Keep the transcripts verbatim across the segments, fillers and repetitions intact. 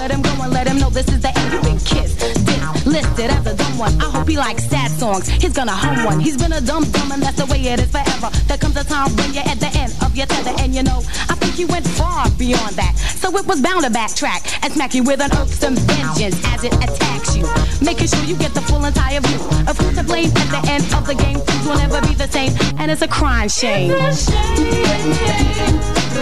let him go and let him know this is the end. You've been kissed, dissed, listed as a dumb one. I hope he likes sad songs. He's gonna hum one. He's been a dumb dumb and that's the way it is forever. There comes a time when you're at the end of your tether, and you know I think he went far beyond that. So it was bound to backtrack and smack you with an irksome vengeance as it attacks you, making sure you get the full entire view of who's to blame at the end of the game. Things will never be the same, and it's a crying shame. It's a shame.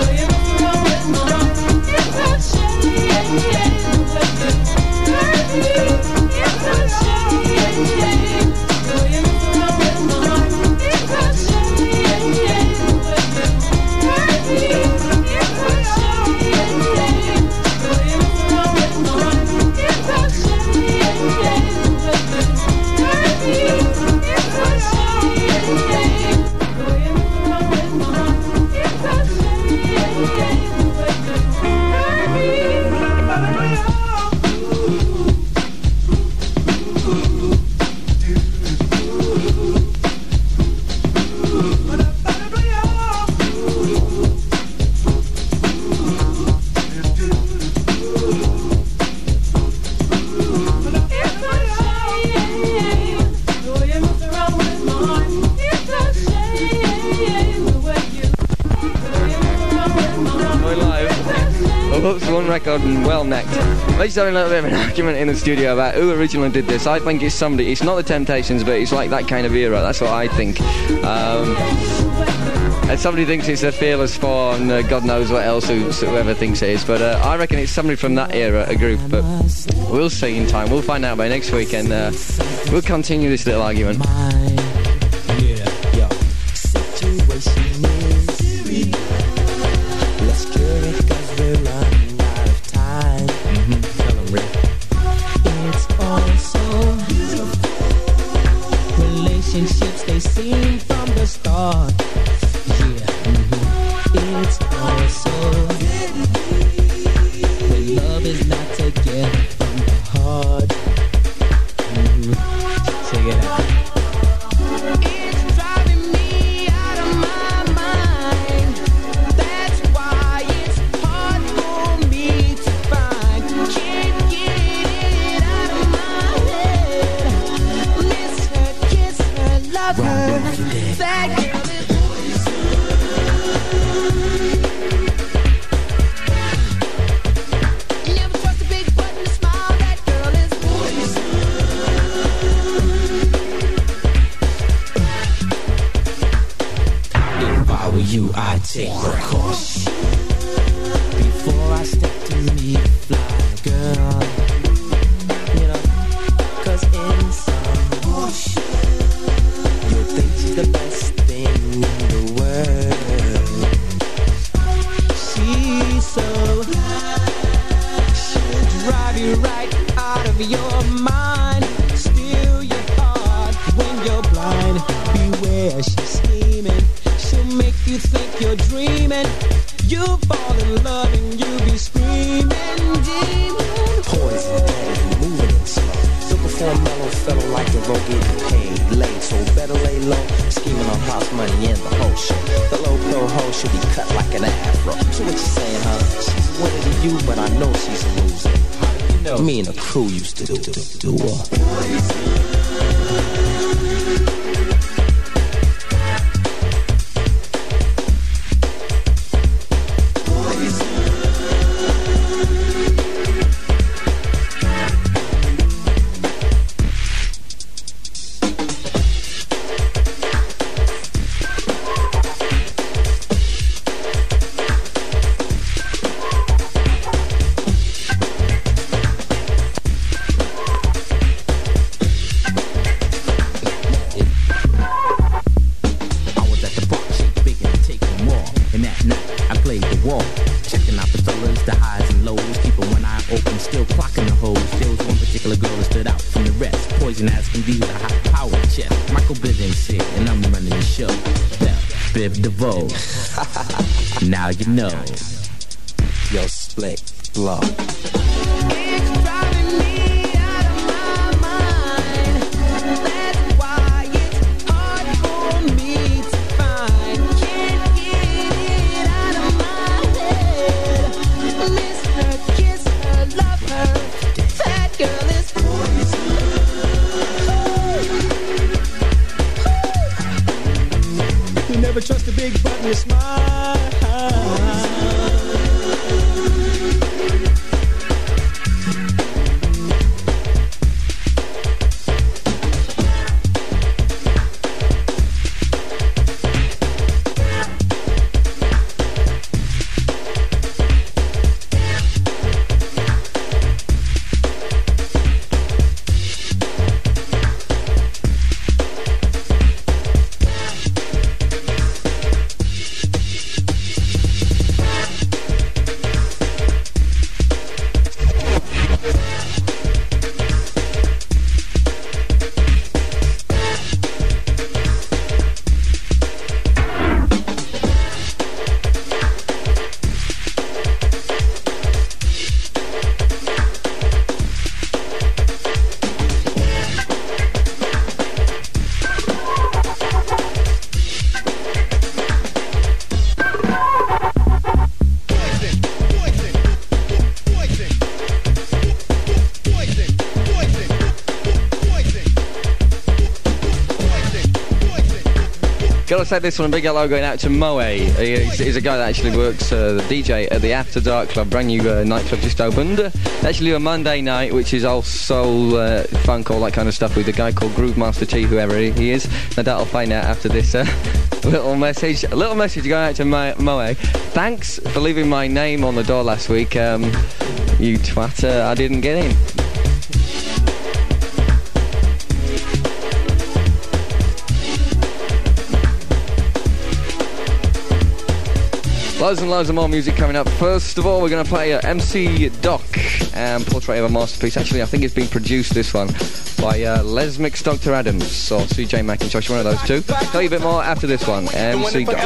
And well necked. We're just having a little bit of an argument in the studio about who originally did this. I think it's somebody, it's not the Temptations, but it's like that kind of era. That's what I think. Um, and somebody thinks it's a Fearless Four, and uh, God knows what else, who, whoever thinks it is. But uh, I reckon it's somebody from that era, a group. But we'll see in time. We'll find out by next week, and uh, we'll continue this little argument. Now you know. Yo, Slick Flow. me smile. Gotta say this one, a big hello going out to Moe. He's, he's a guy that actually works, uh, the D J at the After Dark Club, brand new uh, nightclub just opened. They actually do a Monday night, which is all soul, uh, funk, all that kind of stuff with a guy called Groove Master T, whoever he is. No doubt I'll find out after this uh, little message. A little message going out to Mo- Moe. Thanks for leaving my name on the door last week. Um, you twat, uh, I didn't get in. Loads and loads of more music coming up. First of all, we're going to play uh, M C Doc and Portrait of a Masterpiece. Actually, I think it's been produced, this one, by uh, Les Mix Doctor Adams or C J Macintosh, one of those two. Tell you a bit more after this one. M C Doc.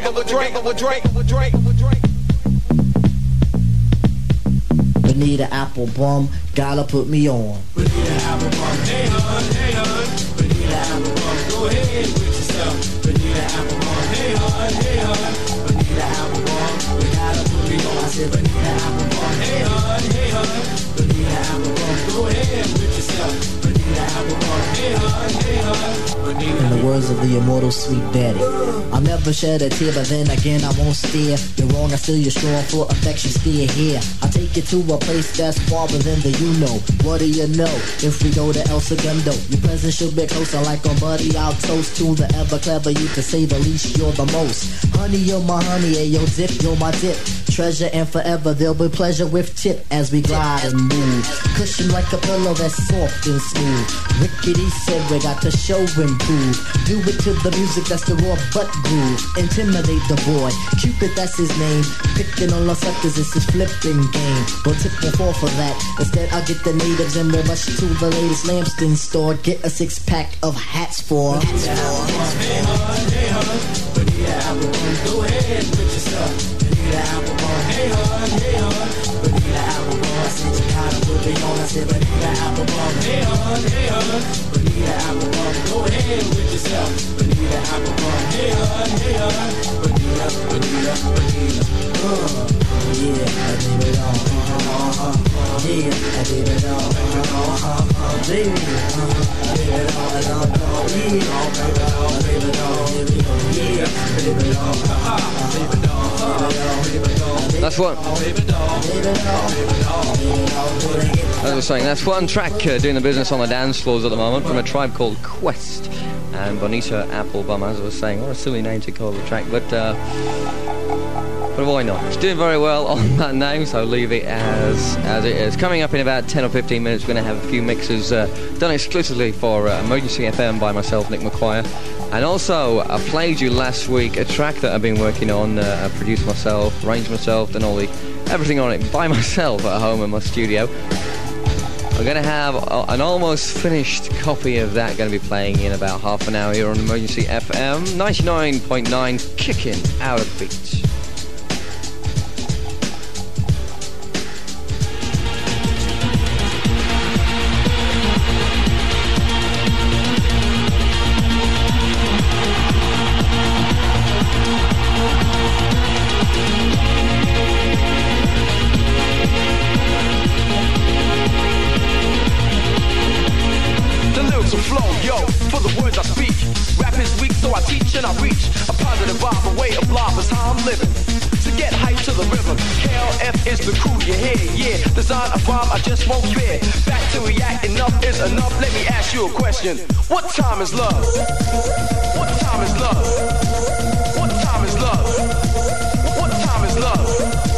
Bonita Applebum, gotta put me on. Bonita Applebum, hey hun, hey hun. Bonita Applebum, go ahead with yourself. Bonita Applebum, hey hun, hey hun. Bonita Applebum, you gotta put me on. I said Bonita Applebum, hey hun, hey hun. Bonita Applebum, go ahead with yourself. Bonita Applebum, hey hun, hey hun. In the words of the immortal Sweet Betty, I'll never shed a tear, but then again I won't stare. You're wrong, I still you're strong for affection, stay here. I'll take you to a place that's farther than the you know. What do you know? If we go to El Segundo, your presence should be closer. Like a buddy, I'll toast to the ever clever you, to say the least. You're the most. Honey, you're my honey, and your dip, you're my dip. Treasure and forever, there'll be pleasure with tip as we glide and move. Cushion like a pillow that's soft and smooth. Rickety said we got to show and prove. Do it to the music that's the raw butt groove. Intimidate the boy, Cupid that's his name. Picking on our suckers, it's his flipping game. Don't tip will fall for that. Instead I'll get the natives and we'll rush to the latest Lambston store. Get a six pack of hats for hats for. Hey hun, hey hun. Bonita Applebum, go ahead with your stuff. Bonita Applebum, hey hun, hey hun. Bonita Applebum, I said you gotta put me on. I said Bonita Applebum, hey hun, hey hun. Bonita Applebum, go ahead with yourself. Bonita Applebum, hey hun, hey hun. Bonita, Bonita, Bonita. Uh, yeah, I did it all. Uh, uh, uh, yeah, I did it all. Uh, uh, uh, baby, uh, I did it all. And I'm all, yeah, baby, all, baby, all, yeah, baby, all, uh, baby, all, baby, all. That's one. As I was saying, that's one track uh, doing the business on the dance floors at the moment from a tribe called Quest and Bonita Applebum. As I was saying, what a silly name to call the track, but uh, but why not? It's doing very well on that name, so leave it as as it is. Coming up in about ten or fifteen minutes, we're going to have a few mixes uh, done exclusively for uh, Emergency F M by myself, Nick McQuire. And also, I played you last week a track that I've been working on. Uh, I produced myself, arranged myself, done all the everything on it by myself at home in my studio. I'm going to have a, an almost finished copy of that going to be playing in about half an hour here on Emergency F M ninety-nine point nine, kicking out of the beats. And I reach a positive vibe, a way of life your head, yeah. Design a bomb, I just won't fear. Back to react, enough is enough. Let me ask you a question. What time is love? What time is love? What time is love? What time is love?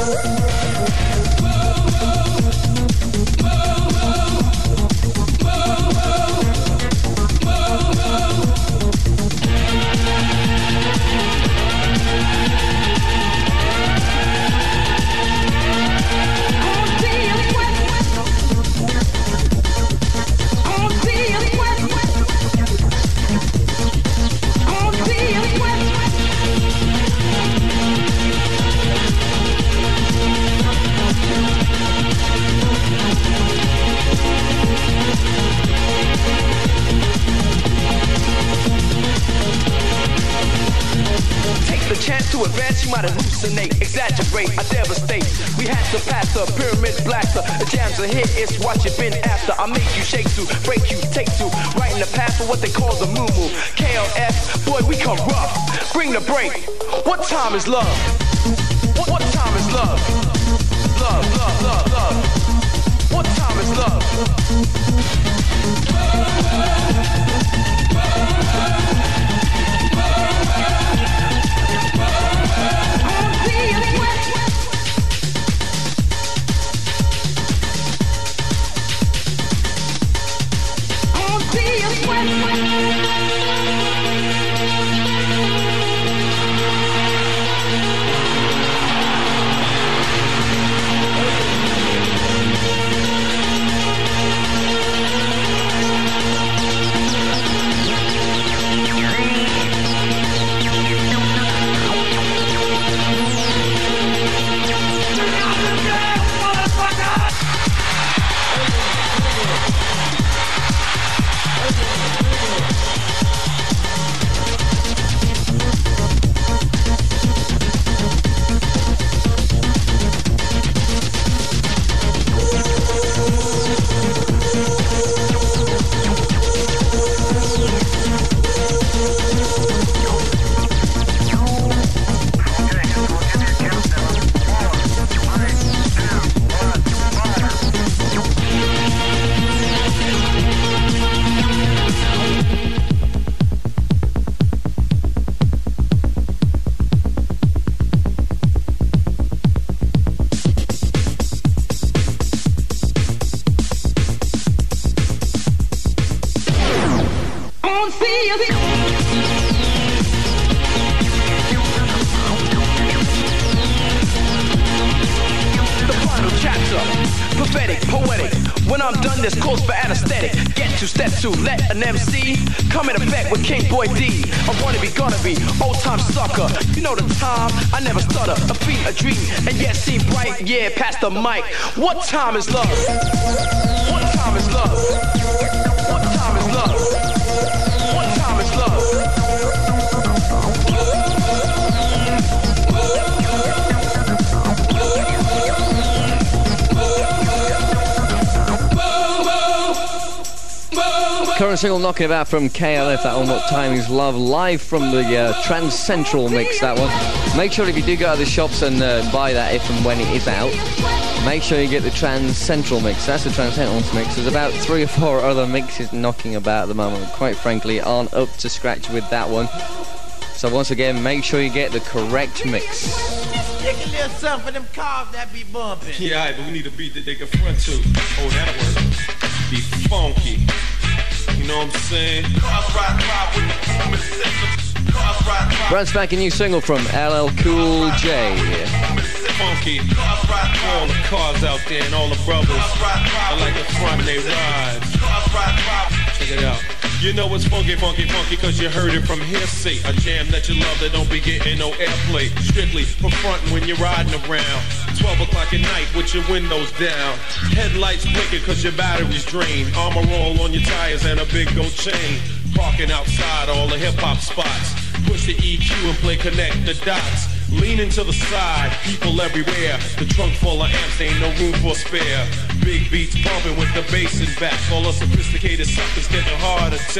The chance to advance, you might hallucinate, exaggerate, I devastate. We had to pass the pyramid blaster. The jams are here, it's what you've been after. I make you shake to, break you, take to. Right in the path for what they call the moo-moo. K L F, boy, we come rough. Bring the break. What time is love? What, what time is love? Love, love, love, love. What time is love? To let an M C come in effect with King Boy D. I wanna be, gonna be, old time sucker. You know the time, I never stutter. A feat, a dream, and yet seem bright. Yeah, past the mic. What time is love? What time is love? What time is love? What time is love? Current single knocking about from K L F, that one, What Time Is Love, live from the uh, Trans Central mix, that one. Make sure if you do go to the shops and uh, buy that if and when it is out, make sure you get the Trans Central mix. That's the Trans Central mix. There's about three or four other mixes knocking about at the moment, quite frankly, aren't up to scratch with that one. So once again, make sure you get the correct mix. You can live something for them cars that be bumping. Yeah, all right, but we need a beat that they can front to. Oh, that'll work. Be funky. You know what I'm saying? Brand spanking new single from L L Cool J. Funky. All the cars out there and all the brothers. I like the front they ride. Check it out. You know it's funky, funky, funky, cause you heard it from hearsay. A jam that you love that don't be getting no airplay. Strictly for frontin' when you're riding around. twelve o'clock at night with your windows down. Headlights blinking cause your battery's drained. Armor roll on your tires and a big gold chain. Parking outside all the hip-hop spots. Push the E Q and play connect the dots. Leaning to the side, people everywhere. The trunk full of amps, ain't no room for spare. Big beats bumping with the bass in back. All the sophisticated suckers get a heart attack.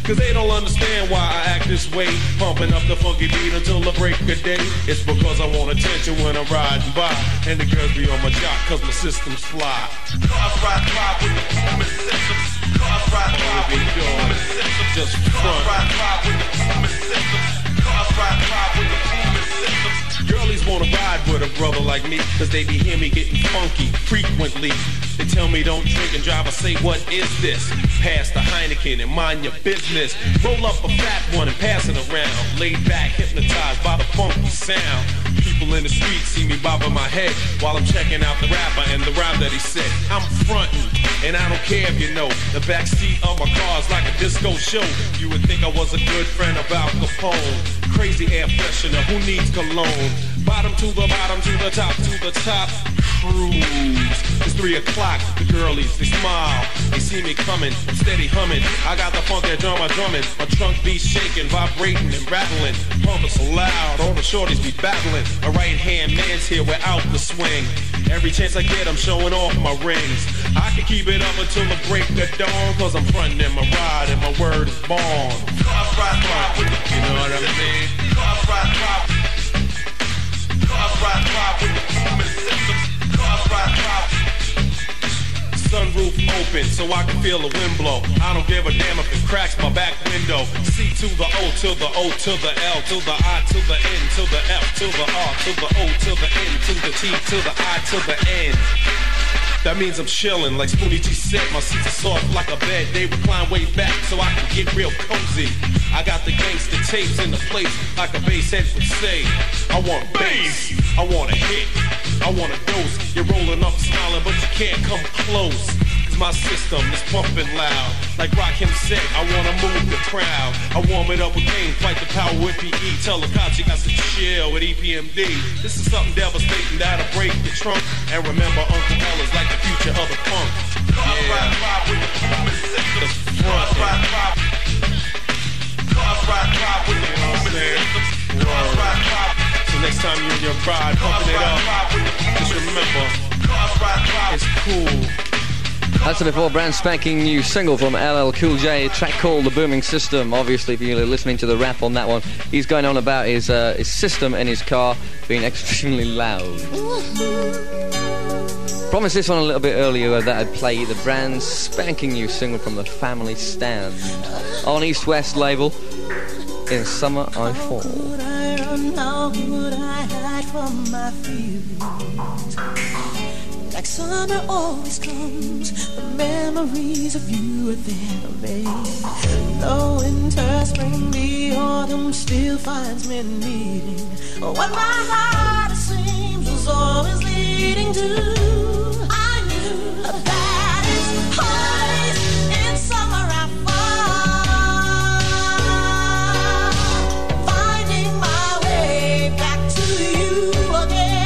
Cause they don't understand why I act this way, pumping up the funky beat until the break of day. It's because I want attention when I'm riding by, and the girls be on my jock cause my system's fly. Cars ride by with the booming systems. Cars ride by with the booming systems. Just front. Cars ride by with the booming systems. Cars ride by with the booming systems. Girlies wanna ride with a brother like me, cause they be hear me getting funky frequently. They tell me don't drink and drive, I say what is this? Pass the Heineken and mind your business. Roll up a fat one and pass it around. Laid back, hypnotized by the funky sound. People in the street see me bobbing my head while I'm checking out the rapper and the rhyme that he said. I'm frontin', and I don't care if you know. The backseat of my car's like a disco show. You would think I was a good friend of Al Capone. Crazy air freshener, who needs cologne? Bottom to the bottom, to the top, to the top. Cruise. It's three o'clock, the girlies, they smile. They see me coming, I'm steady humming. I got the funk that drum, I drumming. My trunk be shaking, vibrating and rattling. Pumping so loud, all the shorties be battling. A right hand man's here without the swing. Every chance I get, I'm showing off my rings. I can keep it up until the break of dawn, cause I'm frontin' in my ride and my word is born. Cars ride by with the, you know what I mean? Cars ride by. Cars ride by with the booming systems. Cars ride by. Sunroof open so I can feel the wind blow. I don't give a damn if it cracks my back window. C to the O to the O to the L to the I to the N to the F to the R to the O to the N to the T to the I to the N. That means I'm chillin' like Spoonie G said. My seats are soft like a bed. They recline way back so I can get real cozy. I got the gangster tapes in the place like a bass head would say. I want bass, I want a hit, I want a dose. You're rolling up smiling but you can't come close. Cause my system is pumping loud. Like Rakim said, I wanna move the crowd. I warm it up with game, fight the power with P E. Tell the cops you got to chill with E P M D. This is something devastating that'll break the trunk. And remember Uncle L is like the future of the punk. Yeah. The front. Cars ride by with the booming systems. Cars ride by. So next time you're in your ride, pumping it up, just remember, it's cool. That's the before brand spanking new single from L L Cool J, a track called The Booming System. Obviously, if you're listening to the rap on that one, he's going on about his, uh, his system in his car being extremely loud. Promised this one a little bit earlier that I'd play the brand spanking new single from The Family Stand on East West label, In Summer I Fall. How would I run, how would I hide from my feelings? Like summer always comes, the memories of you are there, babe. Though winter, spring, the autumn still finds me needing what my heart, it seems, was always leading to. I knew that it's always in summer I fall, finding my way back to you again.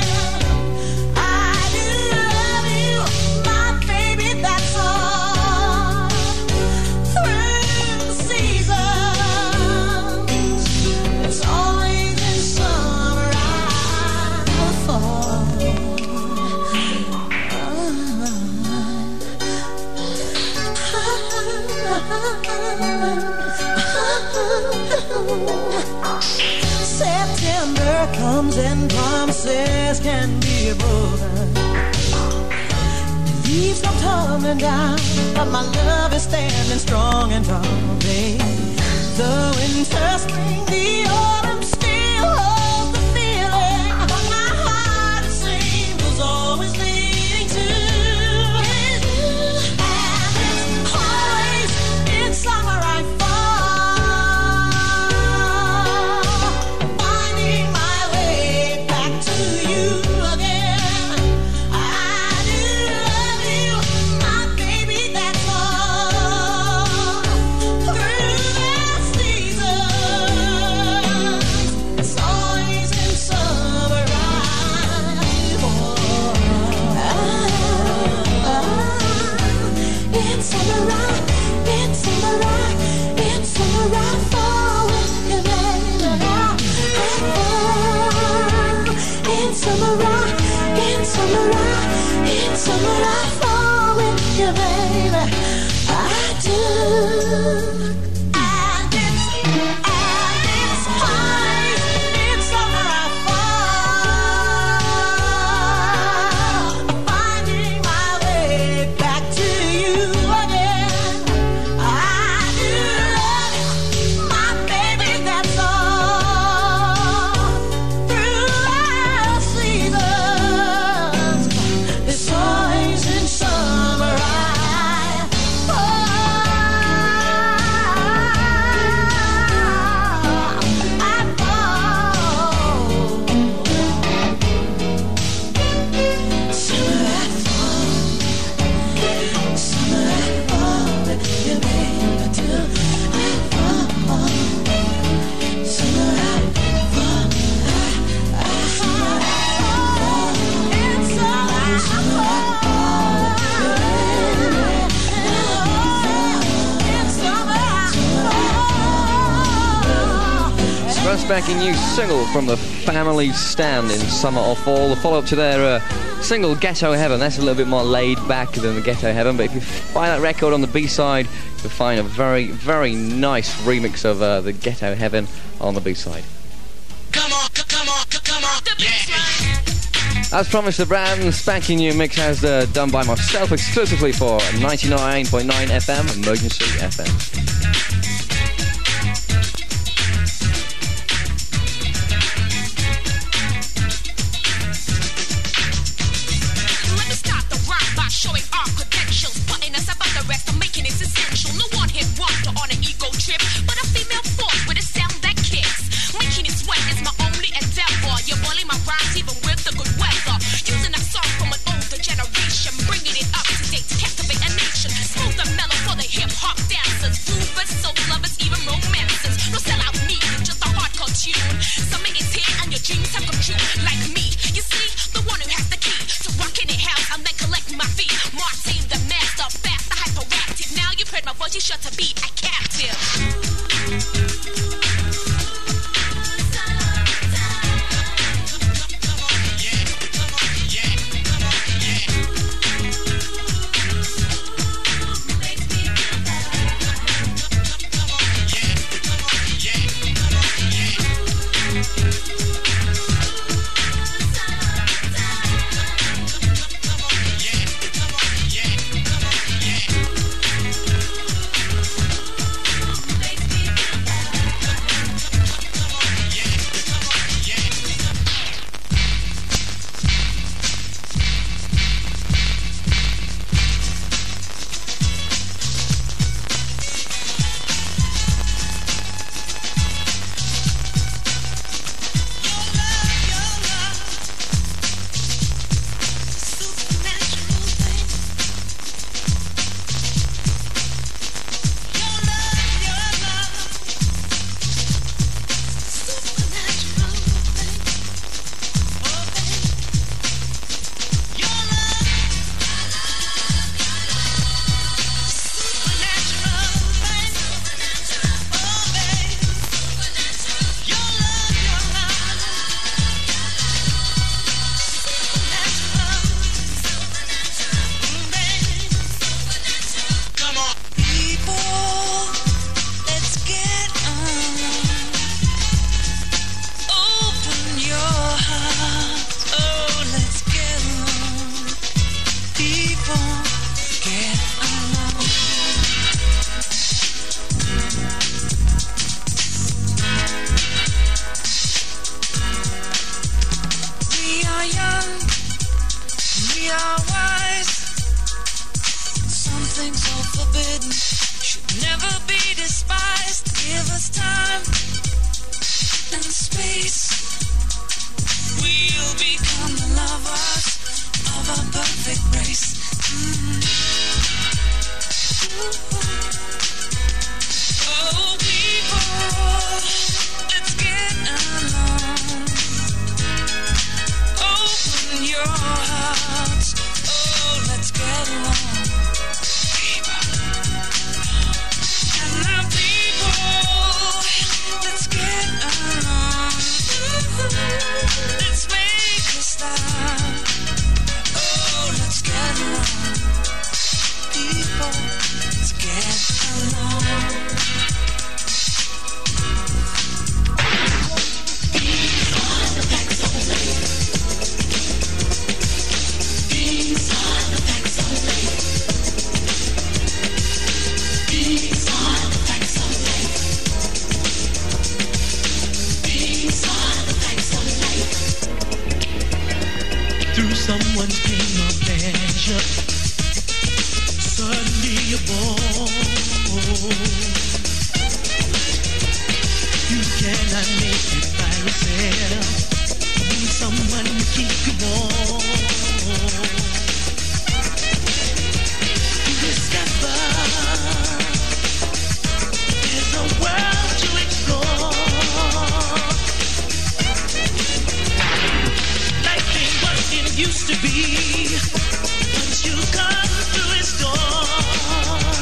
September comes and promises can be broken. Leaves come tumbling down, but my love is standing strong and tall, babe. The winter, spring, the autumn still holds the feeling, but my heart, it seems, was always leading to. And it's always in summer I I do. I brand spanking new single from the Family Stand in summer or fall. The follow-up to their uh, single Ghetto Heaven. That's a little bit more laid back than the Ghetto Heaven, but if you buy that record on the B-side, you'll find a very, very nice remix of uh, the Ghetto Heaven on the B-side. Come on, come on, come on, yeah. As promised, the brand spanking new mix has uh, done by myself exclusively for ninety-nine point nine F M, Emergency F M.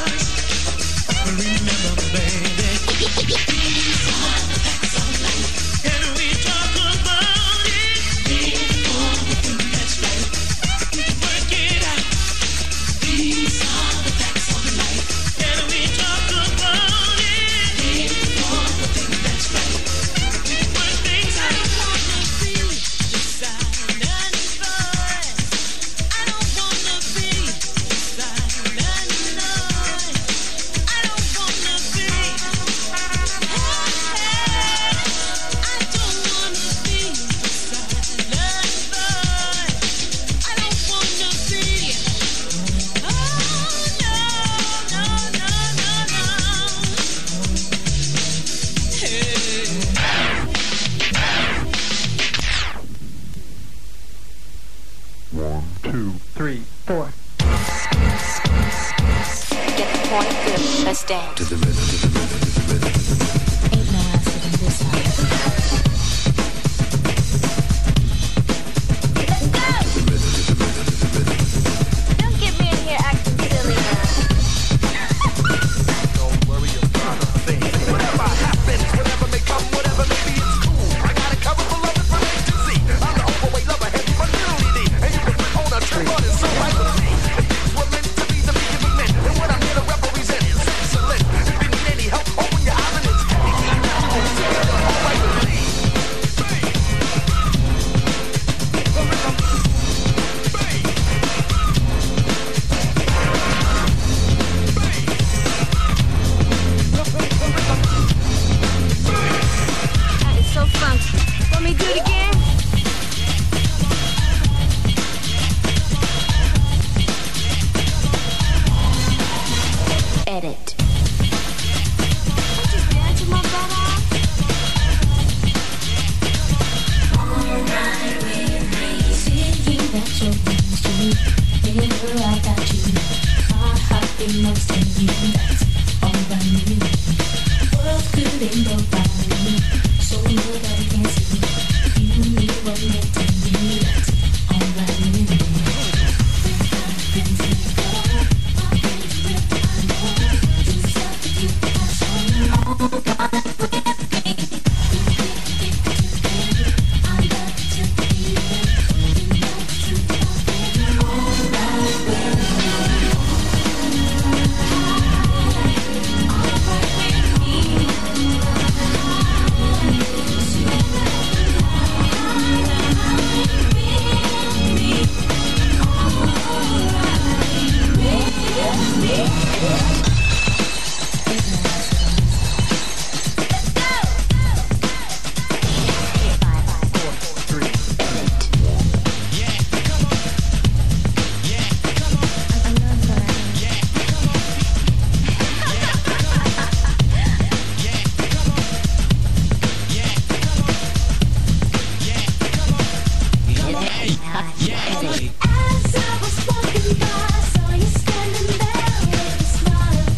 Remember, baby, these are the facts of life. point good. Let's dance. To the rhythm, to the rhythm, to the rhythm, to the rhythm. Ain't no acid in this house. Let's go! To the rhythm, to the rhythm, to the rhythm. Don't get me in here acting silly now. Don't worry about a thing. Whatever happens, whatever may come, whatever may be, it's cool. I got it covered for love from A to Z. I'm the overweight lover, heavy but really D. And you can put on a trip on it, so I believe. If things were meant to be, then we can be meant. And what I'm here to represent is excellent. If you need any help, open your eyes and it's anything that you want to see. All right with me. That is so funky. Want me to do it again? Edit. I'm just dancing my butt off. Alright with me. Seeing that you're close to me. Whenever I got you, my heart belongs to you. That's alright with me. World could end up by me. So nobody can see. You and me were meant to be. That's alright with me. As I was walking by, I saw you standing there with a smile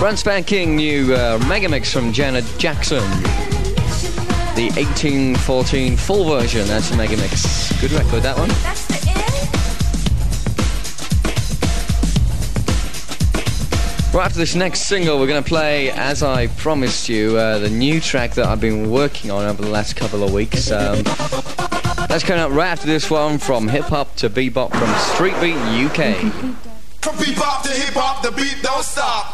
Brand spanking new uh, Megamix from Janet Jackson. The eighteen fourteen full version, that's a Megamix. Good record, that one. Right after this next single, we're going to play, as I promised you, uh, the new track that I've been working on over the last couple of weeks. Um, that's coming up right after this one, from hip-hop to bebop from Street Beat U K. From bebop to hip-hop, the beat don't stop.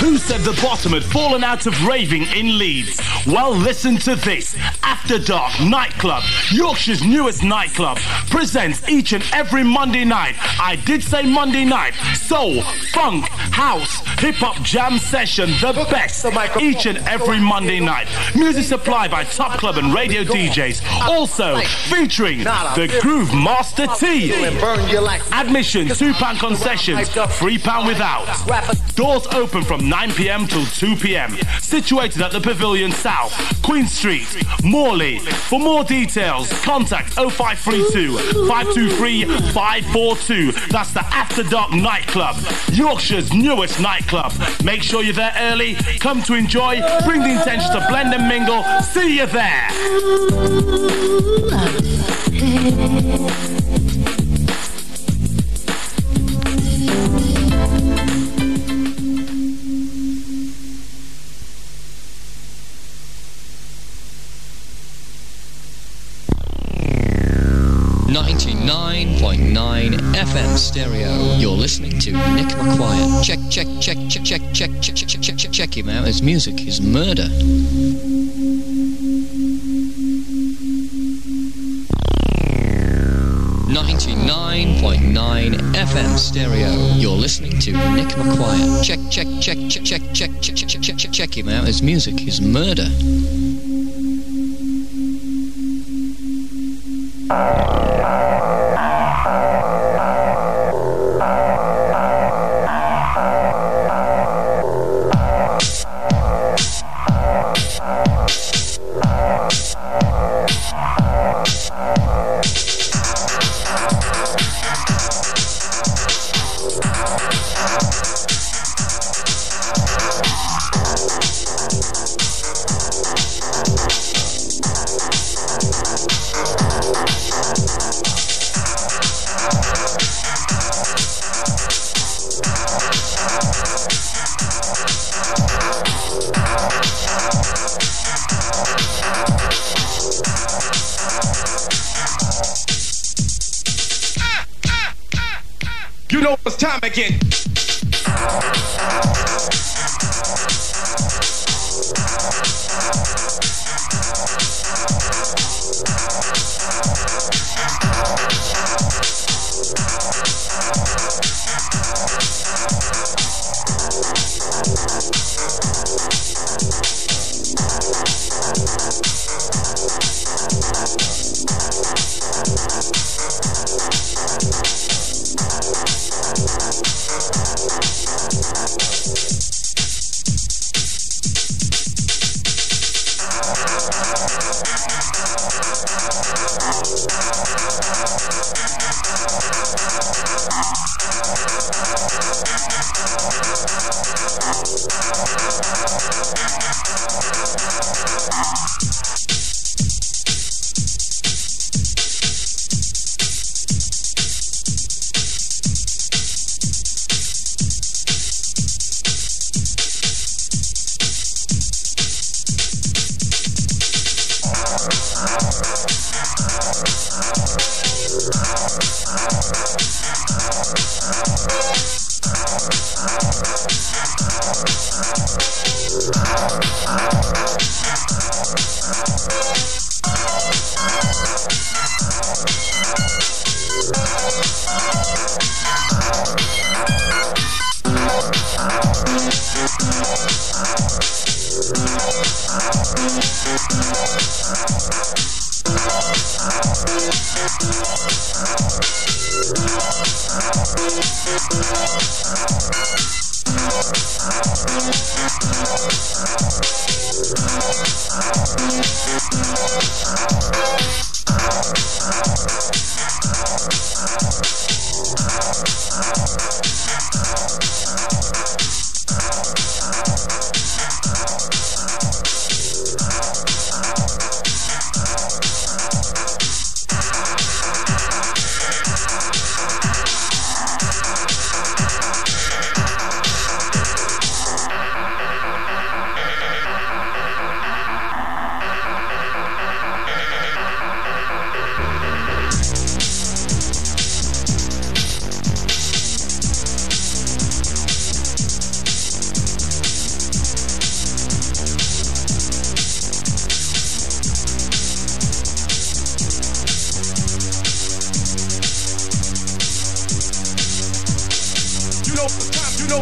Who said the bottom had fallen out of raving in Leeds? Well, listen to this. After Dark Nightclub, Yorkshire's newest nightclub, presents each and every Monday night. I did say Monday night. Soul, funk, house, hip-hop jam session, the best. Each and every Monday night. Music supplied by Top Club and radio D Js. Also featuring the Groove Master T. Admission, two pound concessions, three pound without. Doors open from nine p m till two p m Situated at the Pavilion South, Queen Street, Morley. For more details, contact oh five three two, five two three, five four two. That's the After Dark Nightclub, Yorkshire's newest nightclub. Make sure you're there early. Come to enjoy. Bring the intention to blend and mingle. See you there. ninety-nine point nine F M stereo. You're listening to Nick McQuire. Check, check, check, check, check, check, check, check, check, check, check him out. His music is murder. ninety-nine point nine F M stereo. You're listening to Nick McQuire. Check, check, check, check, check, check, check, check, check, check, check him out. His music is murder. You know it's time again.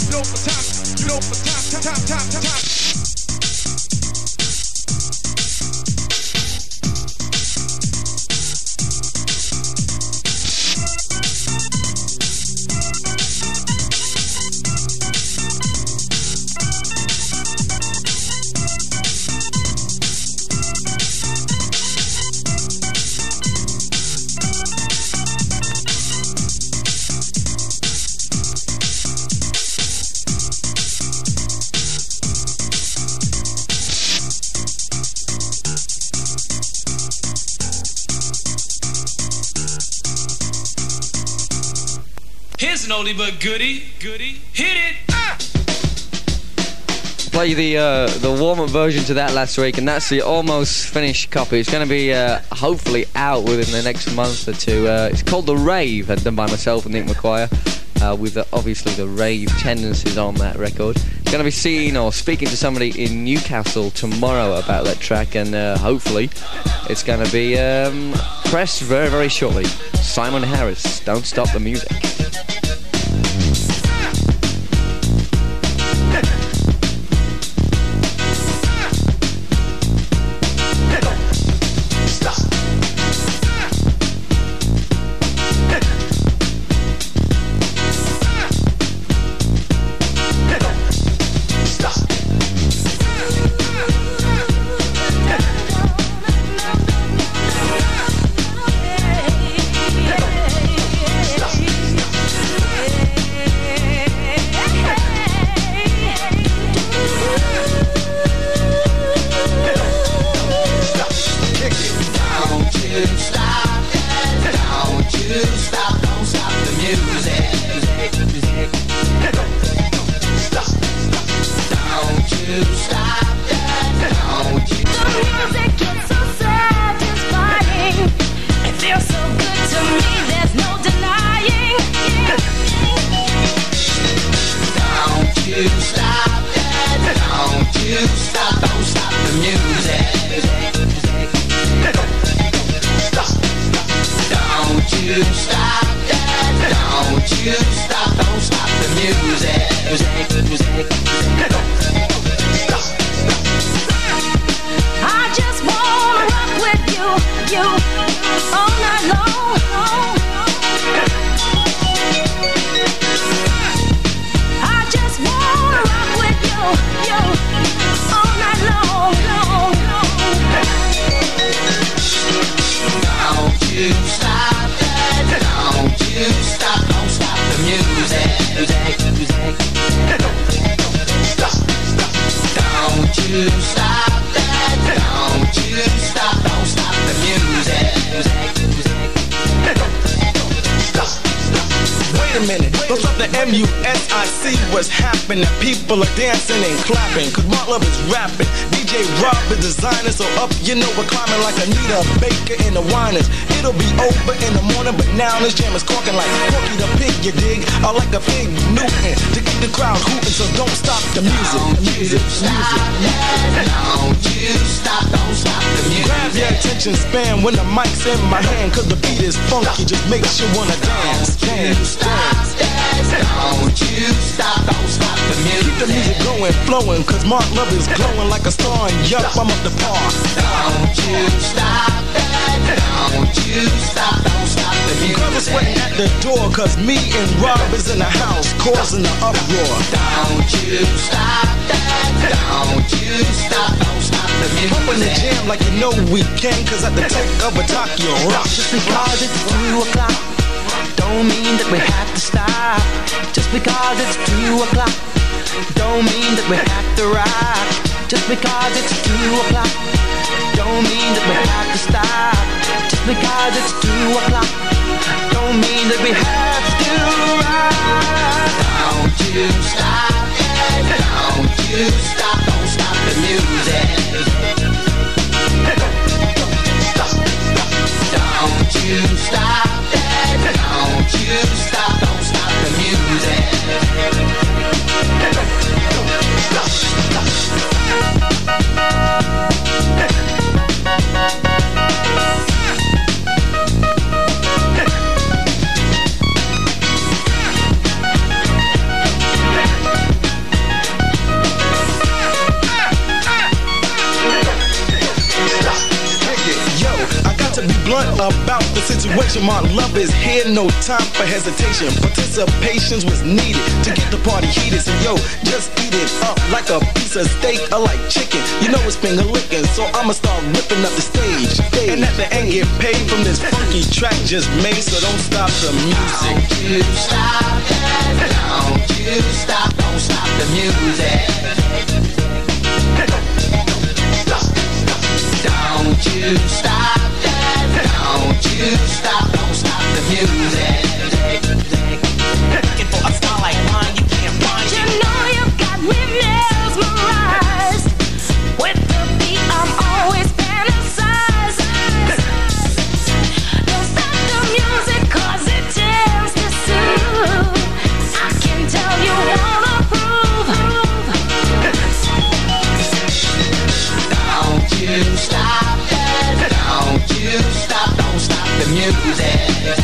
you know what time, you know what time, time, time, time, time. Here's an oldie but goodie, goodie, hit it! Ah! Play the uh, the warm-up version to that last week, and that's the almost finished copy. It's going to be uh, hopefully out within the next month or two. Uh, it's called The Rave, and done by myself and Nick McGuire, uh, with the, obviously the rave tendencies on that record. It's going to be seeing or speaking to somebody in Newcastle tomorrow about that track, and uh, hopefully it's going to be um, pressed very, very shortly. Simon Harris, Don't Stop the Music. People are dancing and clapping, cause Mark Love is rapping. D J Rob is designing, so up, you know we're climbing like Anita Baker in the Winers. It'll be over in the morning, but now this jam is corking like Corky the Pig, you dig? I like a Fig Newton to keep the crowd hooting, so don't stop the music. Don't music, you stop that, don't you stop, don't stop the music. Grab your attention span when the mic's in my hand, cause the beat is funky, just makes you wanna dance. Don't you stop that, don't you stop, don't stop the music. Keep the music going, flowing, cause Mark Love is glowing like a star, and yup, I'm up the park. Don't you stop that, don't you stop, don't stop the music. Girls are sweating at the door, cause me and Rob is in the house, causing the uproar. Don't you stop that, don't you stop, don't stop the music. Pumping the jam like you know we can, cause at the take of a Tokyo rock. Just because it's two o'clock, don't mean that we have to stop. Just because it's two o'clock, don't mean that we have to rock. Just because it's two o'clock, don't mean that we have to stop. Just because it's two o'clock, don't mean that we have to rock. Don't you stop it, don't you stop, don't stop the music. Don't you stop it, don't you stop, don't stop the music. about the situation. My love is here, no time for hesitation. Participations was needed to get the party heated. So yo, just eat it up like a piece of steak or like chicken. You know it's finger licking, so I'ma start ripping up the stage. And at the end get paid from this funky track just made. So don't stop the music. Don't you stop that. Don't you stop. Don't stop the music. Don't you stop that. Don't you stop. Don't stop the music. Looking for a star like mine, you can't find you. You know you've got me mesmerized. With the beat, I'm always fantasized. Don't stop the music, cause it tends to soothe. I can tell you wanna prove. Don't you stop that. Don't you stop. Don't stop the music.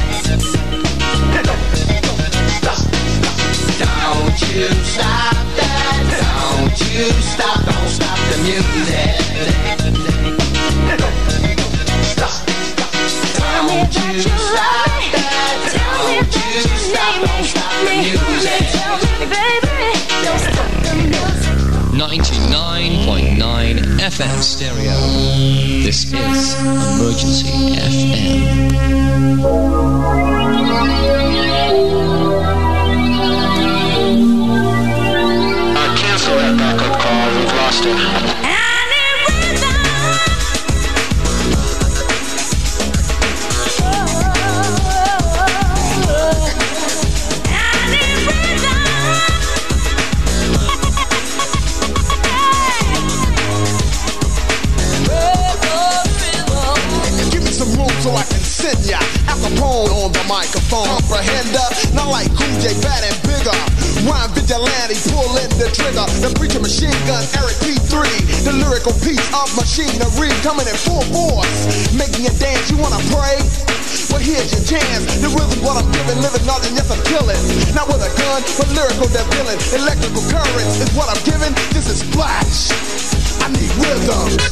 Don't you stop that. Don't you stop. Don't stop the music. Tell me that you love me. Tell me that you need me. Tell me, baby, don't stop the music. ninety-nine point nine F M stereo. This is Emergency F M. Cancel that backup call, we've lost it. So I can send ya Al Capone on the microphone. Comprehender, not like Cool J, bad and bigger. Rhyme vigilante, pulling the trigger. The preacher machine gun, Eric P three. The lyrical piece of machinery coming in full force. Making you dance, you wanna pray? Well, here's your chance. The rhythm what I'm giving, living nothing, yes I'm killing. Not with a gun, but lyrical deviling. Electrical currents is what I'm giving. This is splash. I need rhythm.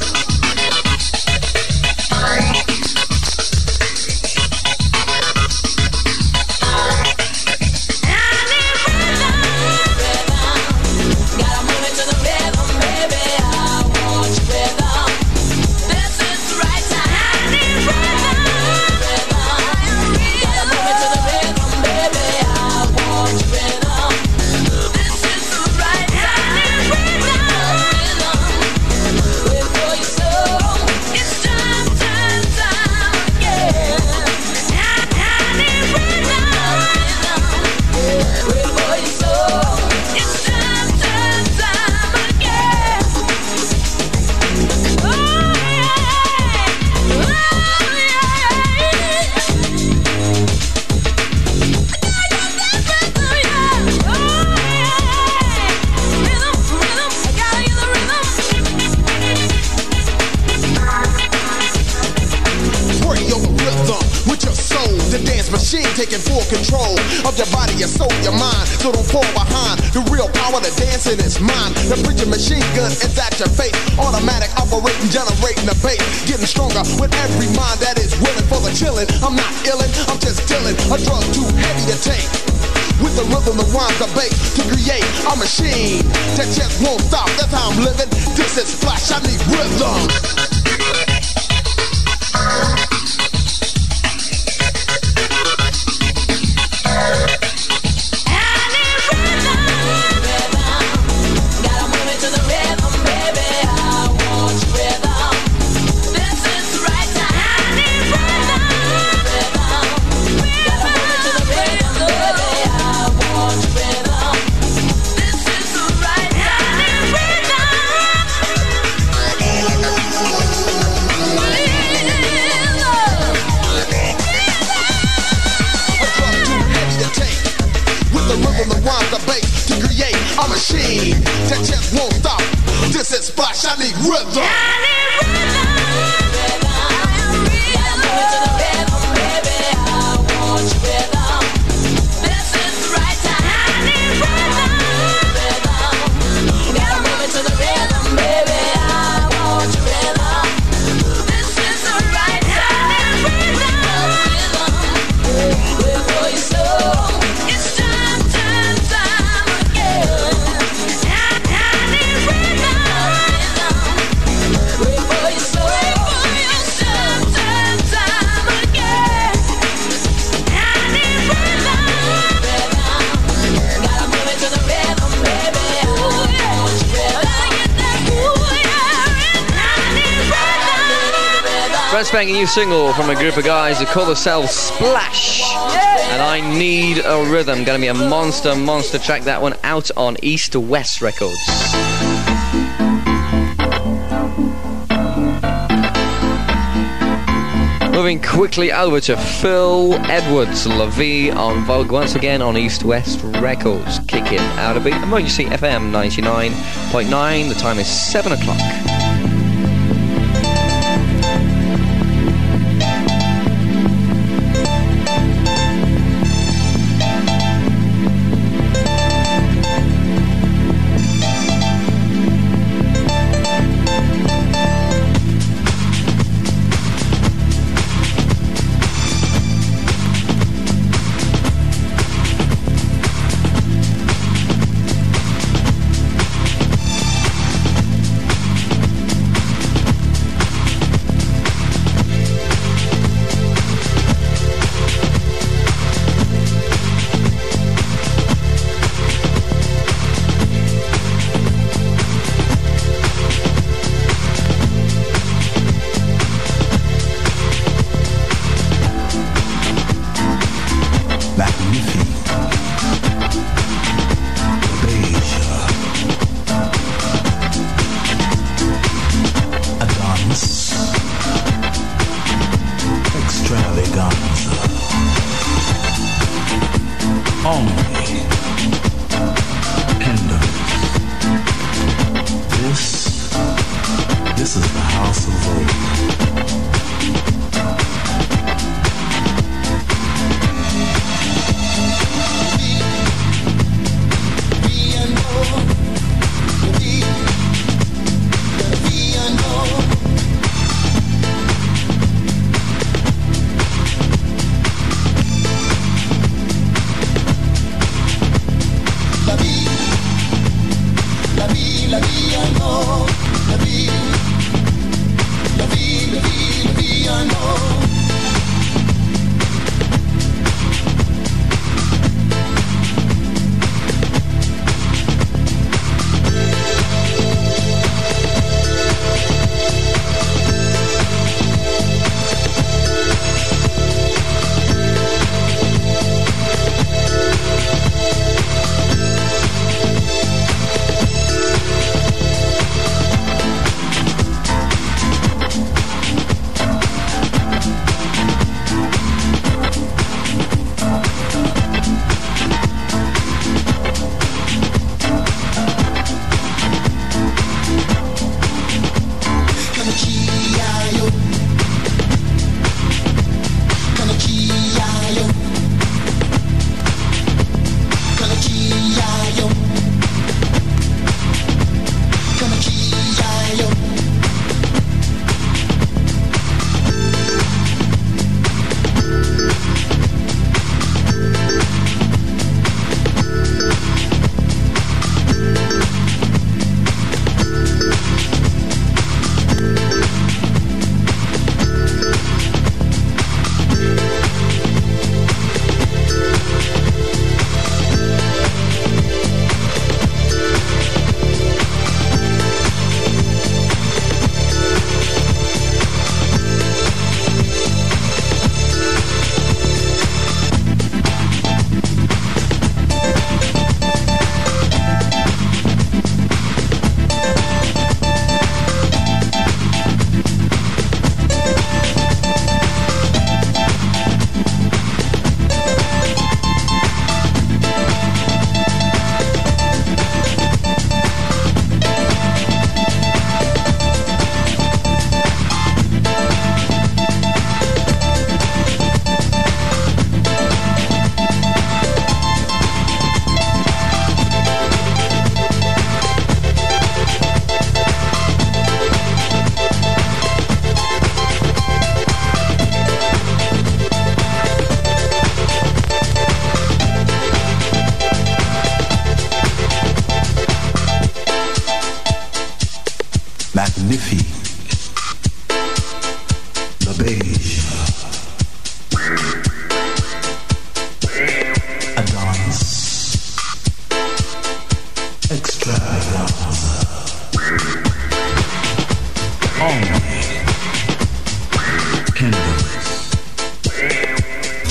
Taking full control of your body, your soul, your mind. So don't fall behind. The real power to dancing is mine. The preacher machine gun is at your face. Automatic operating, generating the bass. Getting stronger with every mind that is willing for the chilling. I'm not illin', I'm just dealing. A drug too heavy to take. With the rhythm, the rhymes, the bass to create a machine that just won't stop. That's how I'm living. This is Splash. I need rhythm. Machine that just won't stop. This is Splash. I need rhythm. I need rhythm. Rhythm. brand spanking new single from a group of guys who call themselves Splash. And I Need a Rhythm. Gonna be a monster, monster track. That one out on East to West Records. Moving quickly over to Phil Edwards, La Vie on Vogue, once again on East West Records. Kicking out a beat. Emergency F M ninety-nine point nine. The time is seven o'clock.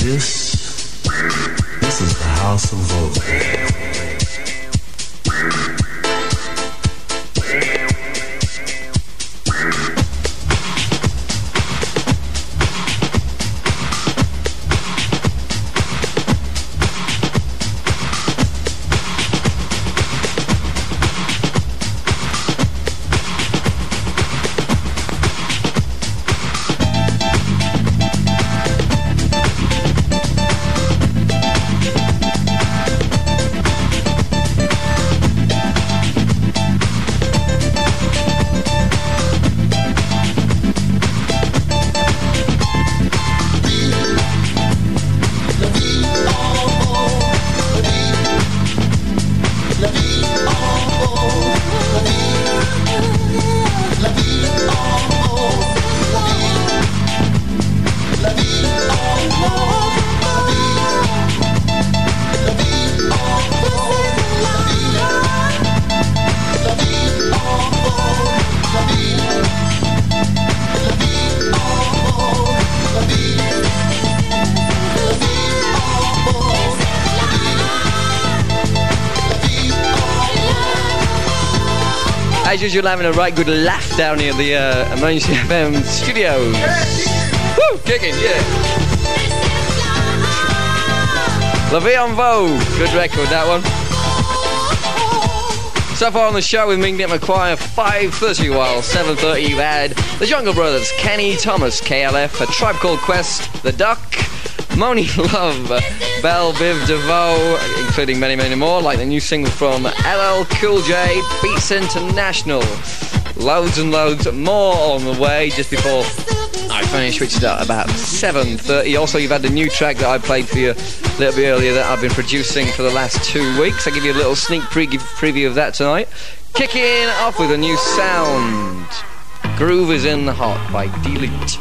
This, this is the House of Vogue. As usual, having a right good laugh down here at the uh, Emergency F M studios. Woo! Kicking, yeah. La Vie en Vogue. Good record, that one. So far on the show with me, Nick McQuire, five thirty, while seven thirty you had the Jungle Brothers, Kenny Thomas, K L F, A Tribe Called Quest, The Duck, Moni Love, Belle Biv DeVoe, including many, many more, like the new single from L L Cool J, Beats International. Loads and loads more on the way just before I finish, which is at about seven thirty. Also, you've had the new track that I played for you a little bit earlier that I've been producing for the last two weeks. I'll give you a little sneak pre- preview of that tonight. Kicking off with a new sound. Groove is in the Heart by Delete.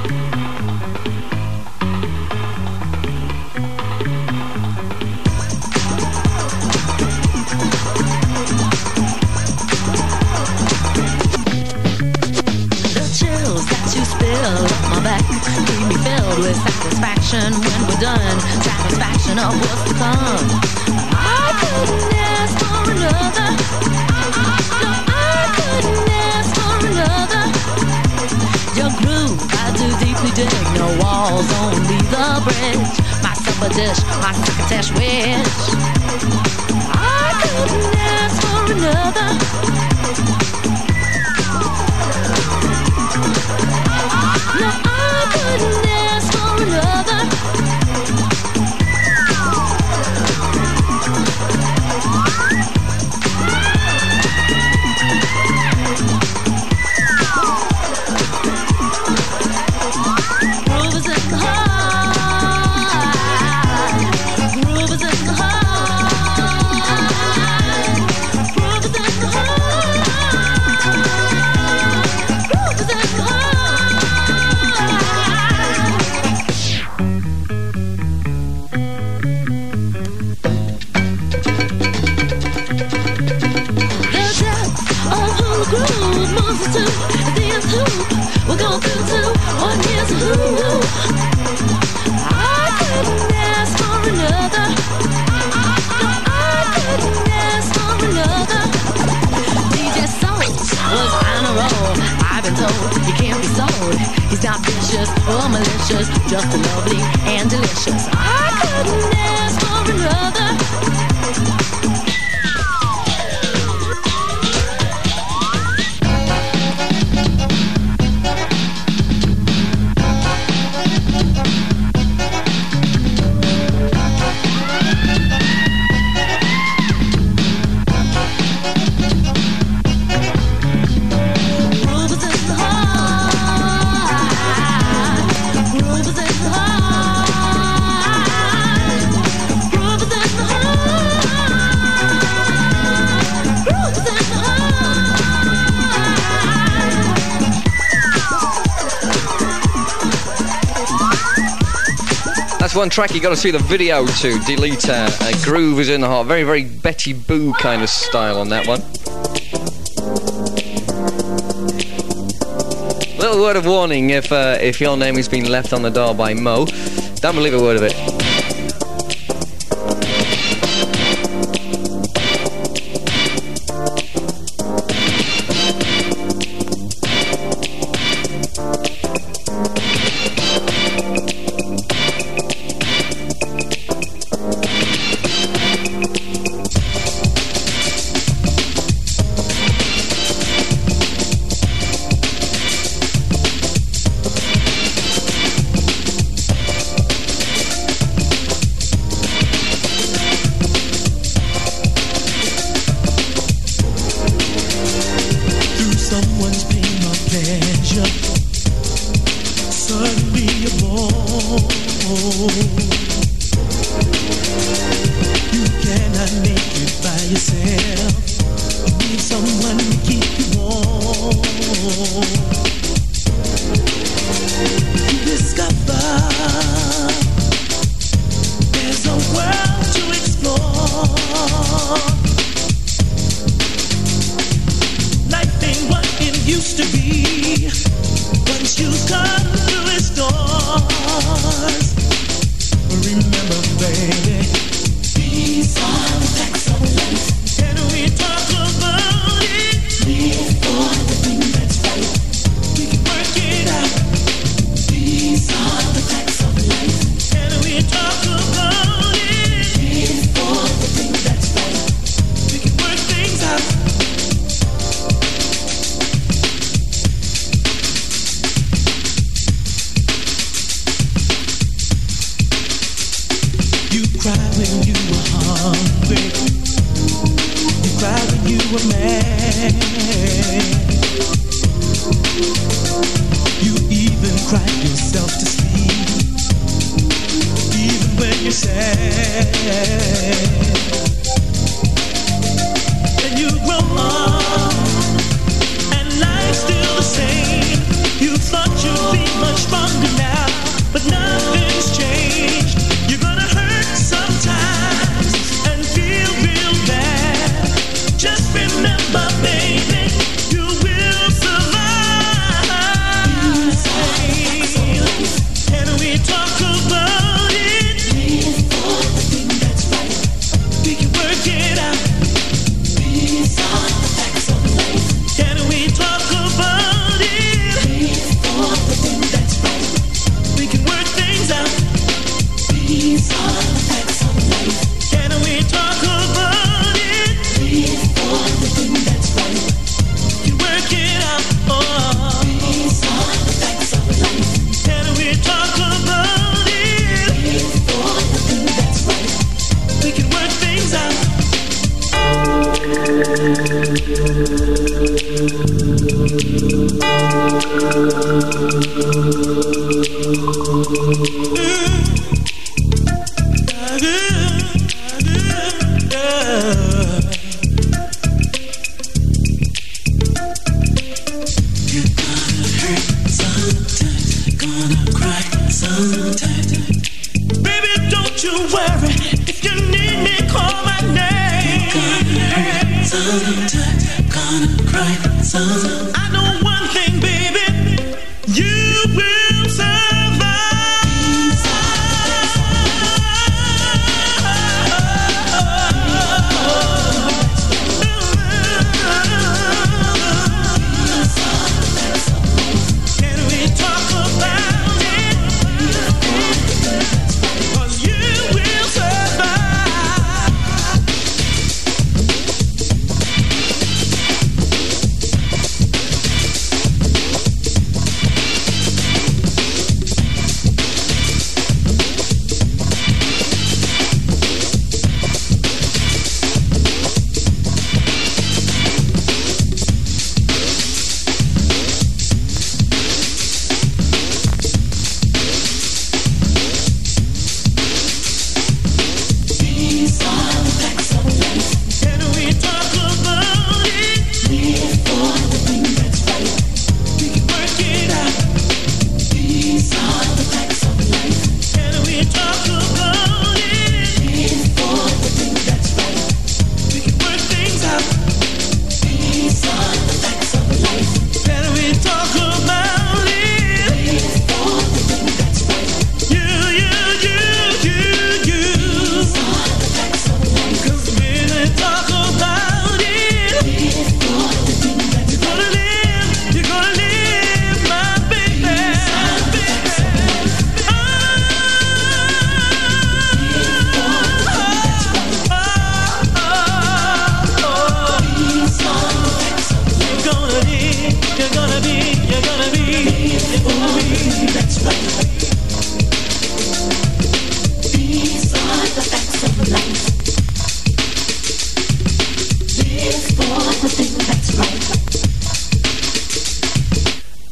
My back keep me filled with satisfaction when we're done. Satisfaction of what's to come. I couldn't ask for another. No, I couldn't ask for another. Your groove, I do deeply dig. No walls, only the bridge. My supper dish, my crocketesh wish. I couldn't ask for another. No, I couldn't ask for another. Groove is in the heart. Groove is in the heart. Groove is in the heart. Groove is in the heart. Groove moves us to the end hoop. We're going through two, one year's a who. I couldn't ask for another. No, I couldn't ask for another. D J Soul was on a roll. I've been told he can't be sold. He's not vicious or malicious, just lovely and delicious. I couldn't ask for another. That's one track you got to see the video to. Delete uh, uh, Groove is in the Heart. Very, very Betty Boo kind of style on that one. Little word of warning if uh, if your name has been left on the door by Mo. Don't believe a word of it.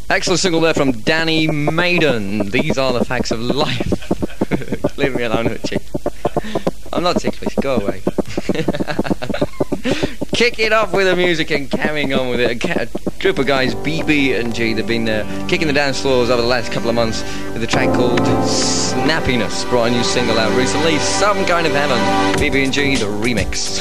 Excellent single there from Danny Maiden. These are the facts of life. Leave me alone, Hutchie. I'm not ticklish. Go away. Kick it off with the music and carrying on with it. A group of guys, B B and G, they've been uh, kicking the dance floors over the last couple of months with a track called Snappiness. Brought a new single out recently, Some Kind of Heaven. B B and G, the remix.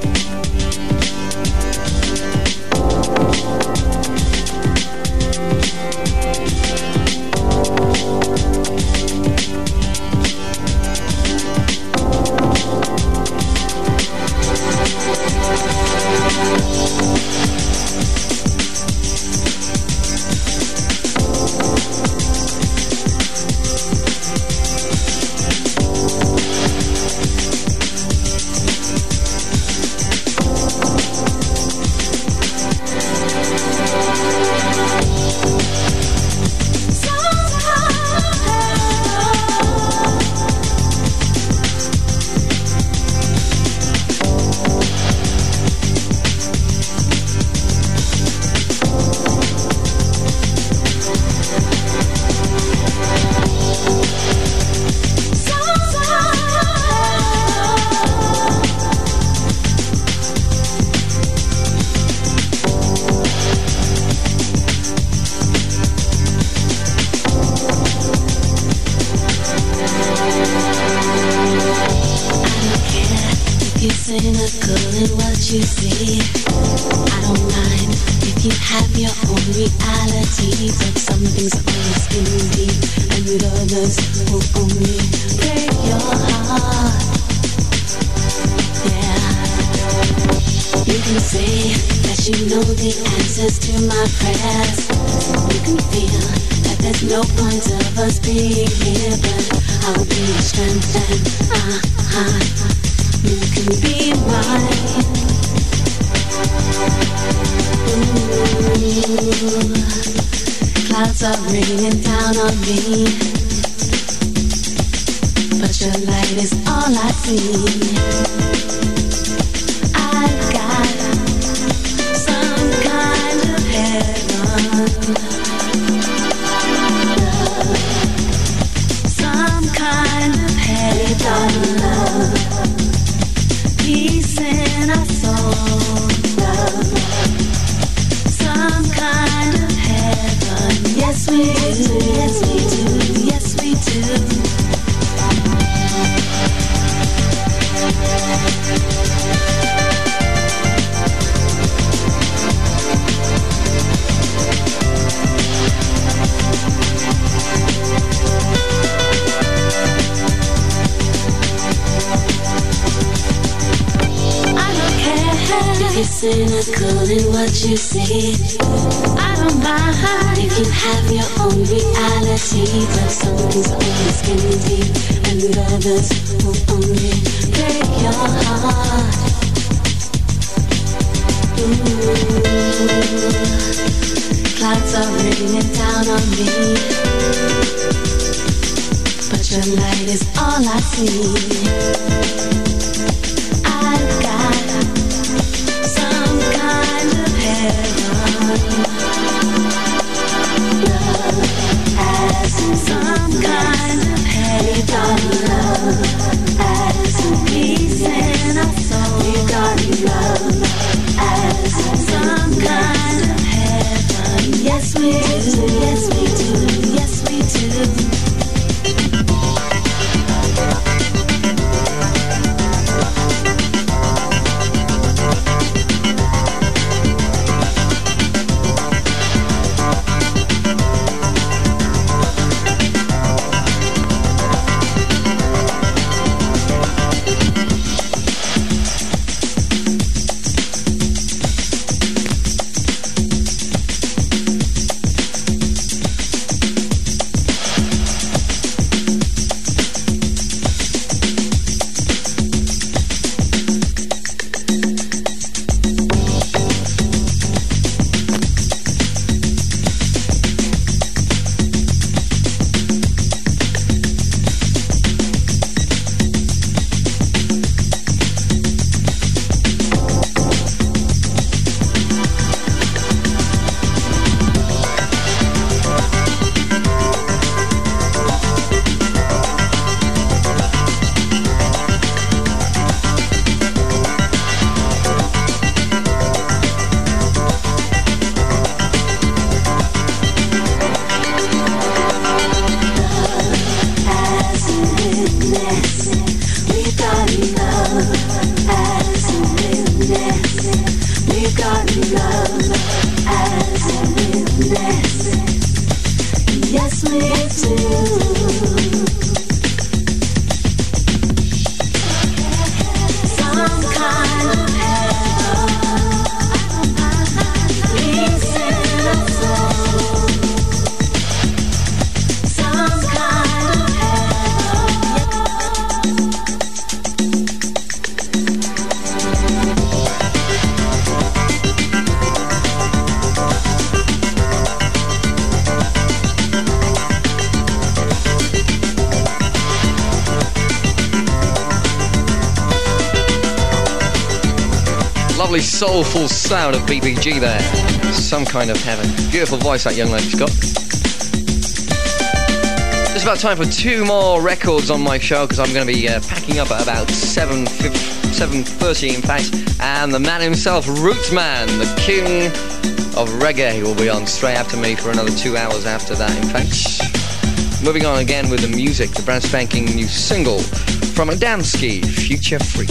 Cynical in what you say. I don't mind if you have your own reality, but some things always can be, and others will only break your heart. Ooh, clouds are raining down on me, but your light is all I see. I've got some kind of heaven, love as some kind of heaven, love as peace in our soul. We got love as some kind of heaven. Yes we do, yes we do, yes we do. Soulful sound of B B G there. Some kind of heaven. Beautiful voice that young lady's got. It's about time for two more records on my show because I'm going to be uh, packing up at about seven thirty in fact. And the man himself, Rootsman, the king of reggae, will be on straight after me for another two hours after that in fact. Moving on again with the music, the brand spanking new single from Adamski, Future Freak.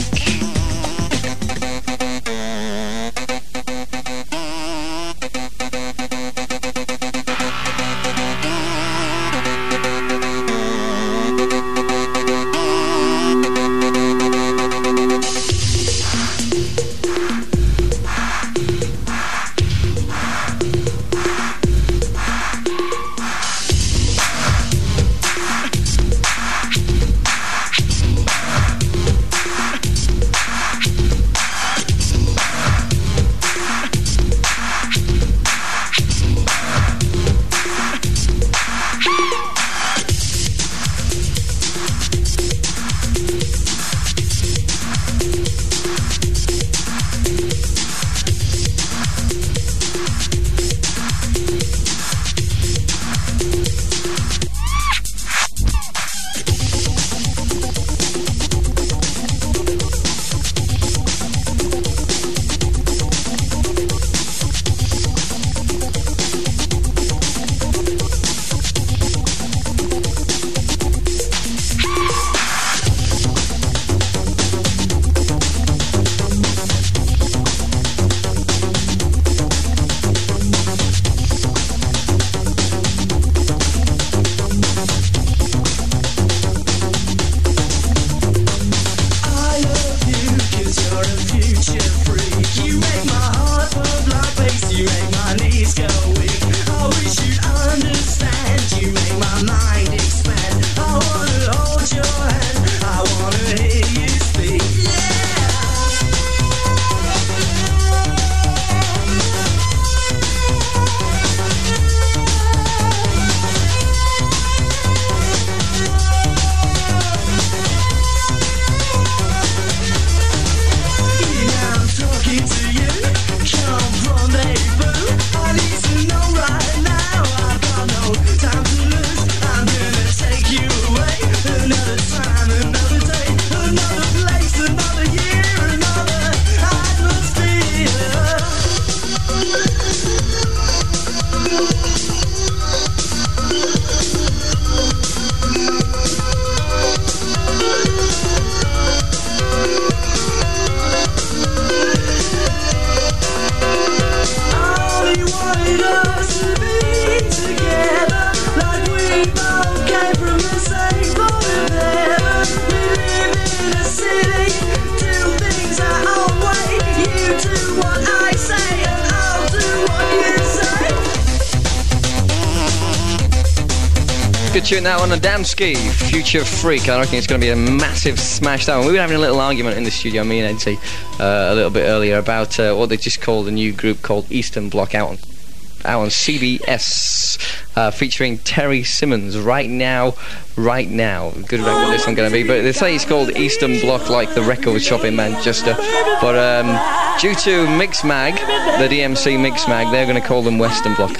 Good tune that one, Adamski, Future Freak. I reckon it's going to be a massive smash that one. We were having a little argument in the studio, me and Edsy, uh, a little bit earlier about uh, what they just called a new group called Eastern Bloc out on, out on C B S, uh, featuring Terry Simmons. Right now, right now. Good record this one going to be, but they say it's called Eastern Bloc like the record shop in Manchester. But um, due to Mixmag, the D M C Mixmag, they're going to call them Western Bloc.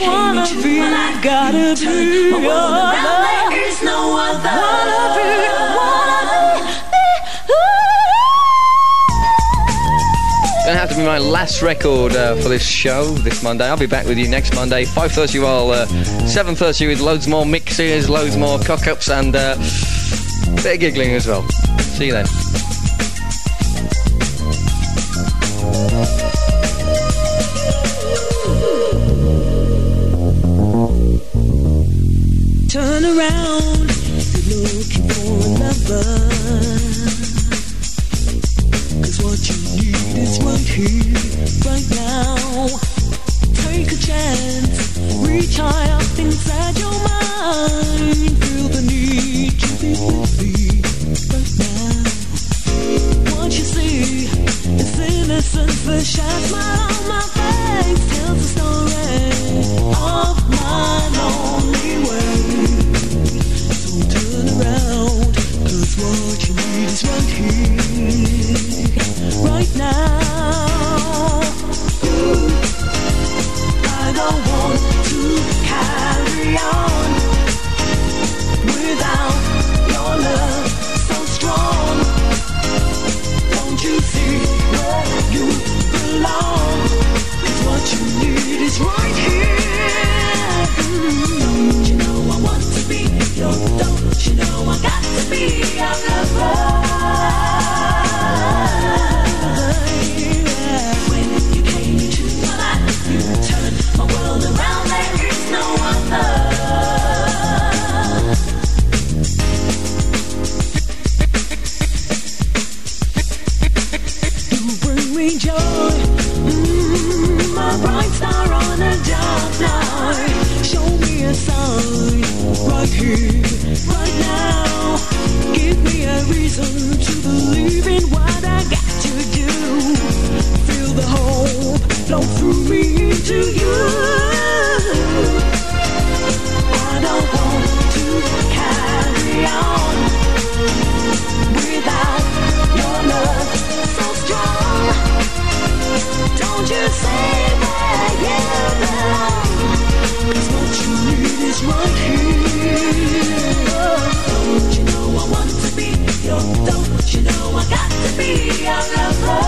Gonna have to be my last record uh, for this show this Monday. I'll be back with you next Monday, five thirty while uh, seven thirty with loads more mixes, loads more cock-ups and uh, a bit of giggling as well. See you then. around, you're looking for a lover. 'Cause what you need is right here, right now. Take a chance, reach high up inside your mind. Feel the need to be with me right now. What you see is innocence, the shine smile on my face tells the story of my lonely way. So turn around, 'cause what you need is right here, right now. Ooh. I don't want to carry on without your love so strong. Don't you see where you belong? 'Cause what you need is right here. Don't you know I want to be your, don't you know I got to be your lover? When you came into my life, you turned my world around. There is no other. You bring me joy, mm, my bright star on a dark night. Show me a sign, right here, right now. Give me a reason to believe in what I got to do. Feel the hope flow through me into you. I don't want to carry on without your love so strong. Don't you say where you belong? 'Cause what you need is right here. Don't you know I want to be your, don't you know I got to be your lover?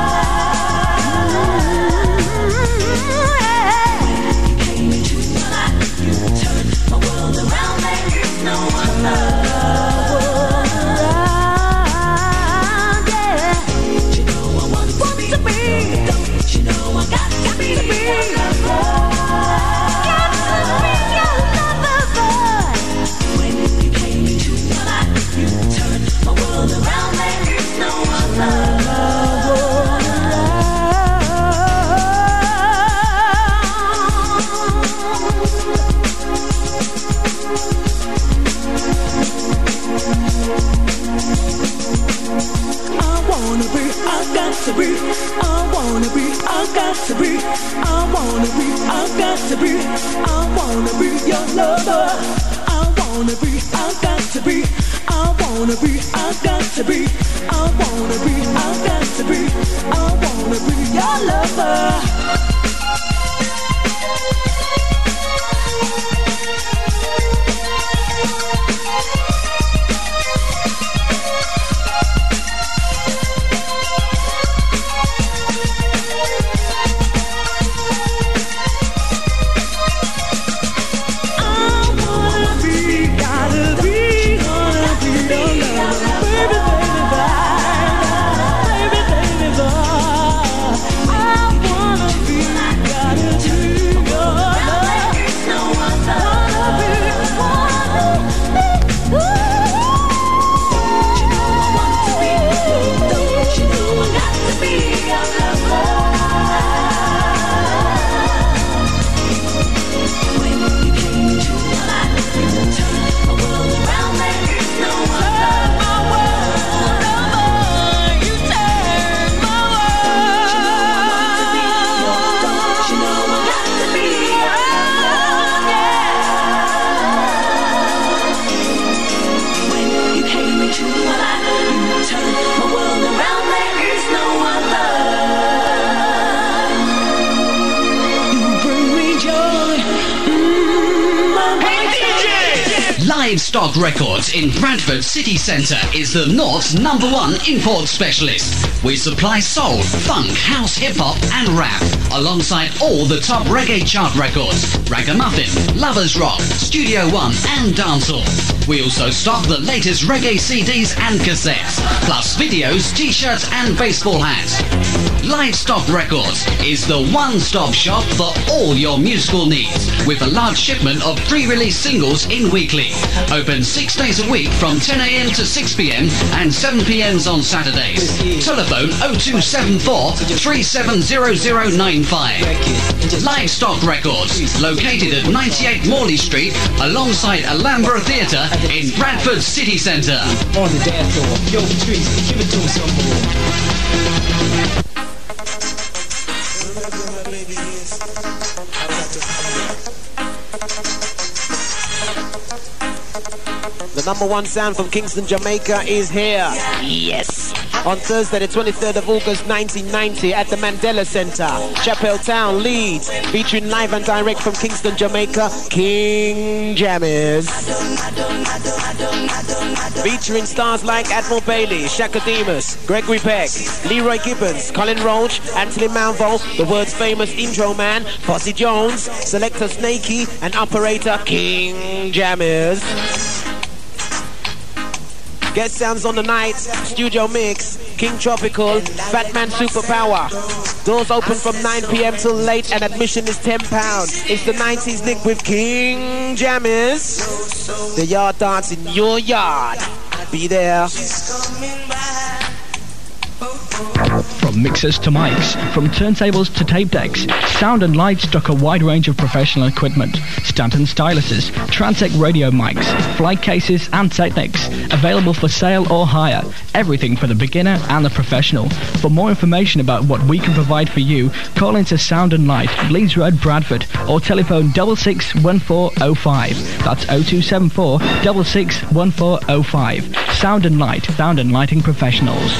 Livestock Records in Bradford City Centre is the North's number one import specialist. We supply soul, funk, house, hip-hop and rap, alongside all the top reggae chart records, Ragamuffin, Lovers Rock, Studio One and Dancehall. We also stock the latest reggae C Ds and cassettes, plus videos, t-shirts and baseball hats. Livestock Records is the one-stop shop for all your musical needs, with a large shipment of pre-release singles in weekly. Open six days a week from ten a.m. to six p.m. and seven p.m. on Saturdays. Telephone oh two seven four, three seven zero zero nine five. Livestock Records, located at ninety-eight Morley Street, alongside Alhambra Theatre in Bradford City Centre. On the dance floor, yo, Patrice, give it to him some more. The number one sound from Kingston, Jamaica is here. Yes. On Thursday, the twenty-third of August, nineteen ninety, at the Mandela Center, Chapel Town, Leeds, featuring live and direct from Kingston, Jamaica, King Jammers. Featuring stars like Admiral Bailey, Shaka Demus, Gregory Peck, Leroy Gibbons, Colin Roach, Anthony Manville, the world's famous intro man, Posse Jones, Selector Snakey, and operator King Jammers. Guest sounds on the night, studio mix, King Tropical, Fatman Superpower. Doors open from nine p.m. till late and admission is ten pounds. It's the nineties Nick with King Jammers. The yard dance in your yard. Be there. From mixers to mics, from turntables to tape decks, Sound and Light stock a wide range of professional equipment. Stanton styluses, Transec radio mics, flight cases and Technics, available for sale or hire. Everything for the beginner and the professional. For more information about what we can provide for you, call into Sound and Light, Leeds Road, Bradford, or telephone six six one four oh five. That's oh two seven four, six six one four oh five. Sound and Light, sound and lighting professionals.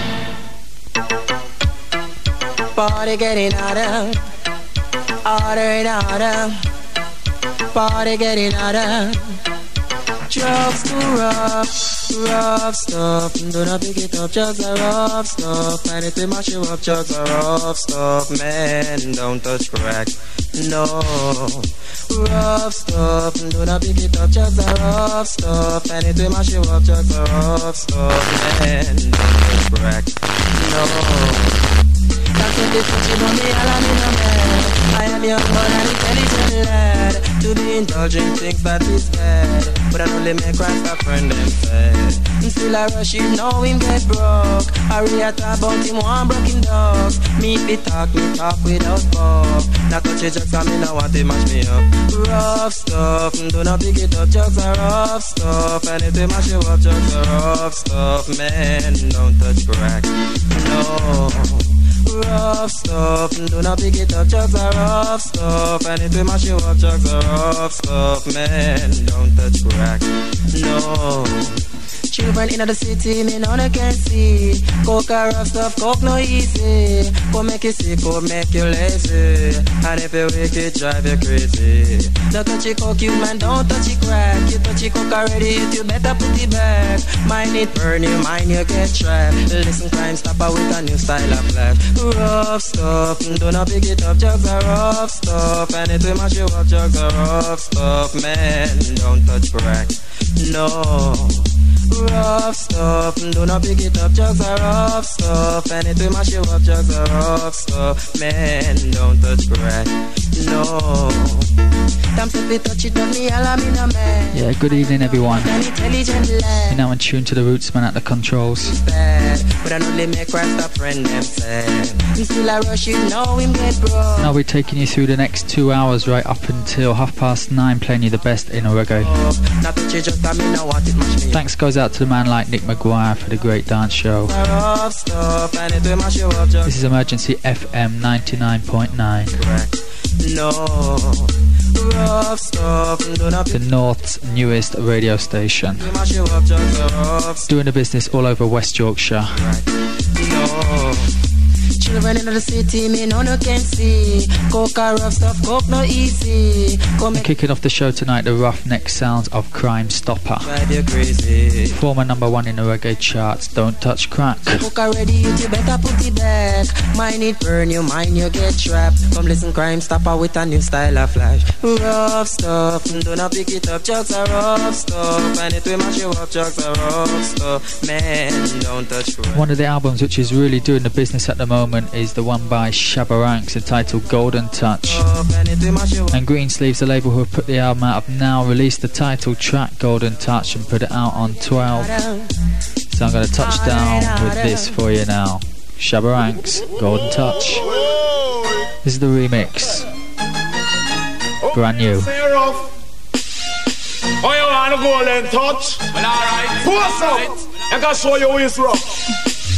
Party getting harder, harder and harder. Party getting harder. Drugs too rough, rough stuff. Do not pick it up, drugs are rough stuff. Anything mash you up, drugs are rough stuff. Man, don't touch crack, no. Rough stuff, do not pick it up, drugs are rough stuff. Anything mash you up, drugs are rough stuff. Man, don't touch crack, no. That's what this is on me, all I'm in a man. I am young but an intelligent lad. To be indulgent things that is bad, but I only make Christ a friend and fed. Still I rush him, know him get broke. I react about him, one broken dog. Me be talk, me talk without pop. Not touch it, just me now want to mash me up. Rough stuff, do not pick it up, jokes are rough stuff. And if they mash you up, jokes are rough stuff. Man, don't touch crack, no. Rough stuff, do not pick it up, drugs are rough stuff. And if we mash you up, drugs are rough stuff. Man, don't touch crack, no. Children in the city, me none can see. Coke are rough stuff, coke no easy. Go make you sick, go make you lazy. And if you wicked, drive you crazy. Don't touch it coke, you man, don't touch it crack. You touch it coke already, you better put it back. Mind it burn you, mind you get trapped. Listen, Crime Stopper with a new style of flash. Rough stuff, do not pick it up, drugs are rough stuff. And if we mash you up, drugs are rough stuff. Man, don't touch crack, no. Rough stuff, do not pick it up, drugs are rough stuff. And it will mash you up, drugs are rough stuff. Man, don't touch crack, no. Yeah, good evening everyone. You're now in tune to the Rootsman at the controls. And I'll be taking you through the next two hours right up until half past nine, playing you the best in reggae. Thanks goes out to the man like Nick Maguire for the great dance show. This is Emergency F M ninety-nine point nine. The North's newest radio station, doing the business all over West Yorkshire. Children in the city, me no no can see. Coke rough stuff, coke no easy. And kicking off the show tonight, the roughneck sounds of Crime Stopper, former number one in the reggae charts. Don't touch crack. Coke already, you better put it back. Mine it burn you, mine you get trapped. Come listen, Crime Stopper with a new style of flash. Rough stuff, do not pick it up. Jokes are rough stuff, and it will mash you up. Jokes are rough stuff, man. Don't touch crack. One of the albums which is really doing the business at the moment moment is the one by Shabba Ranks entitled Golden Touch. And Greensleeves, the label who have put the album out, have now released the title track Golden Touch and put it out on twelve. So I'm going to touch down with this for you now. Shabba Ranks, Golden Touch. This is the remix. Brand new. Oh, you want a golden touch? Well, alright. What's up? I can show you it's rough.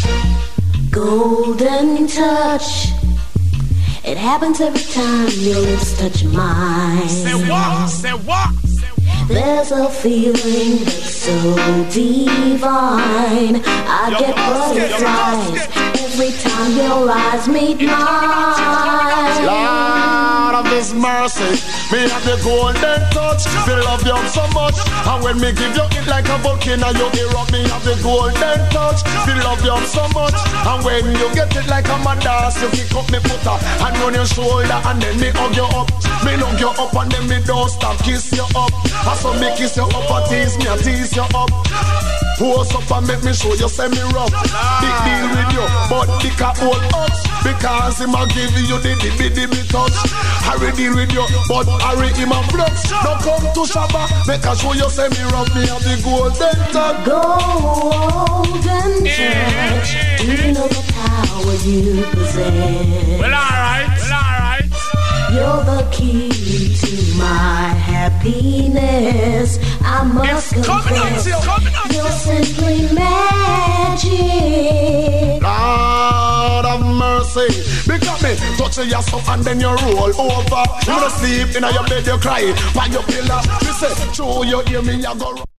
Golden touch. It happens every time your lips touch mine. Say what? Say what? There's a feeling that's so divine. I get butterflies every time your eyes meet mine. Lord of His mercy, me have the golden touch. Me love you so much, and when me give you it like a volcano, you erupt. Me have the golden touch. Me love you so much, and when you get it like a mandas, you kick up me putter and run your shoulder, and then me hug you up. Me hug you up, and then me don't stop kiss you up. I so me kiss you up, and tease me, and tease you up. Pose up and make me show you say me rough. Big deal with you, but the cat hold up. Because him a give you the dibby dibby touch. Harry deal with you, but Harry him a flux. Now come to Shabba, make a show you say me rough. Me have the golden touch. Golden touch. You know the power you possess. Well, alright, well, alright. You're the key to my happiness. I must it's confess, coming coming on, you're simply magic. Lord of mercy, because me touch your stuff and then you roll over. You don't sleep in your bed, you cry by your pillow. You say, show you hear me, you go.